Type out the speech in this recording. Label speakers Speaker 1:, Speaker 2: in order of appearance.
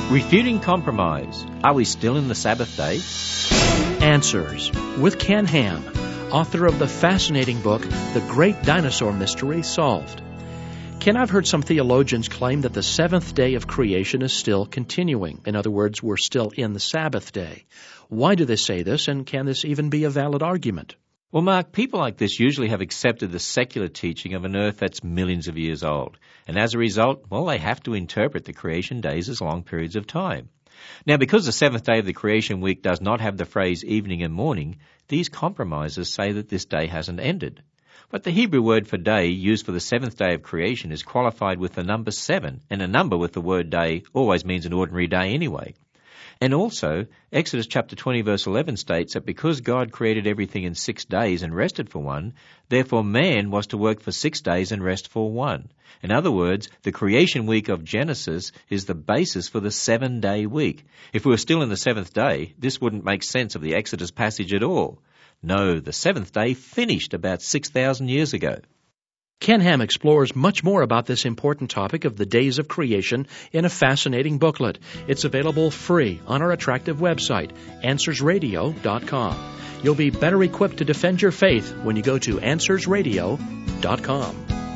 Speaker 1: Refuting Compromise. Are we still in the Sabbath day?
Speaker 2: Answers with Ken Ham, author of the fascinating book, The Great Dinosaur Mystery Solved. Ken, I've heard some theologians claim that the seventh day of creation is still continuing. In other words, we're still in the Sabbath day. Why do they say this, and can this even be a valid argument?
Speaker 1: Well, Mark, people like this usually have accepted the secular teaching of an earth that's millions of years old. And as a result, well, they have to interpret the creation days as long periods of time. Now, because the seventh day of the creation week does not have the phrase evening and morning, these compromisers say that this day hasn't ended. But the Hebrew word for day used for the seventh day of creation is qualified with the number 7, and a number with the word day always means an ordinary day anyway. And also, Exodus chapter 20 verse 11 states that because God created everything in 6 days and rested for one, therefore man was to work for 6 days and rest for one. In other words, the creation week of Genesis is the basis for the 7-day week. If we were still in the 7th day, this wouldn't make sense of the Exodus passage at all. No, the 7th day finished about 6,000 years ago.
Speaker 2: Ken Ham explores much more about this important topic of the days of creation in a fascinating booklet. It's available free on our attractive website, AnswersRadio.com. You'll be better equipped to defend your faith when you go to AnswersRadio.com.